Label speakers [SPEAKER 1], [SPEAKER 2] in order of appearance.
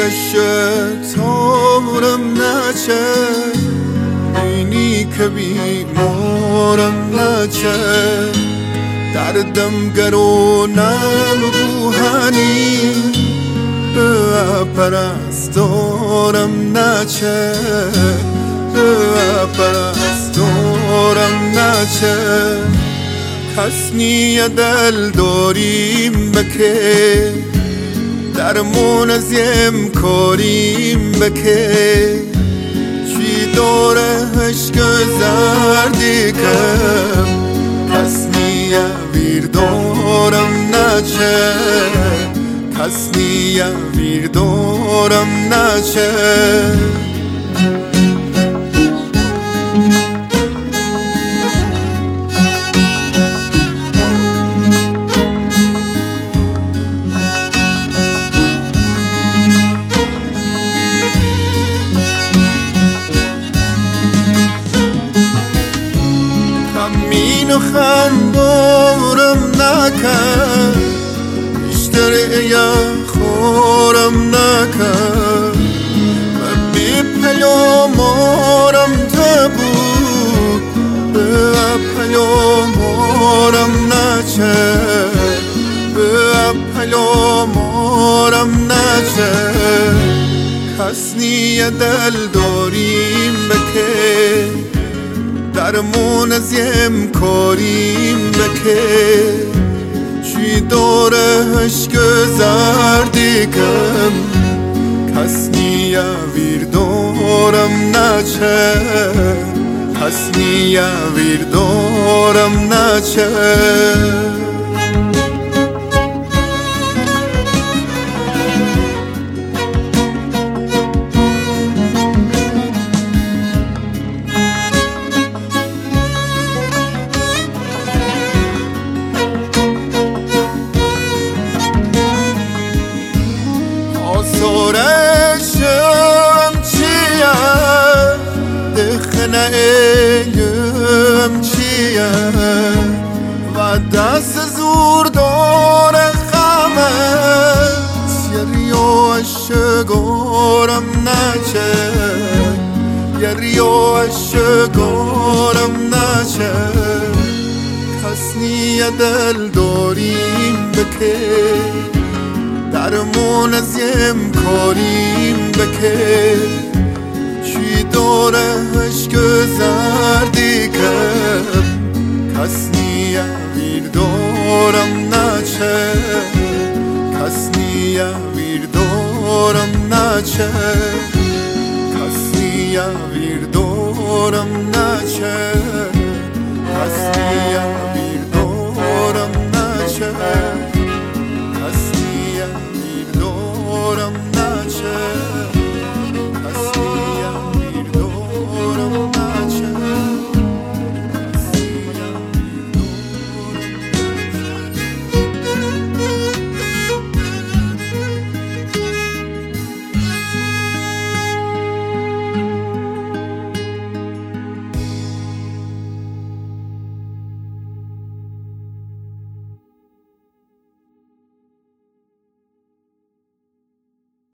[SPEAKER 1] شتارم نچه اینی که بیمارم نچه دردم گرونم روحانی پرستارم نچه پرستارم نچه کس نیه دل داریم بکه درمون از یم کاریم بکه چی داره عشق زردی کم کس نیه ویر دارم نچه کس نیه ویر دارم نچه و خندارم نکرد بیشتر ایا خورم نکرد و بی پیامارم تبود به پیامارم نچه به پیامارم نچه کس نیه دل داریم بکه درمون از یم کاریم بکه چی داره عشق زردی کم کس نیه ویر دارم نچه کس نیه ویر دارم نچه سرشم چیه دخنه ایم چیه و دست زور داره خمت یه ریاش گارم نچه یه ریاش گارم نچه کس نیه دل داریم بکه درمون از یم کاریم بکه چی داره عشق زردی کم کس نیه ویر دارم نچه کس نیه ویر دارم نچه کس نیه ویر دارم نچه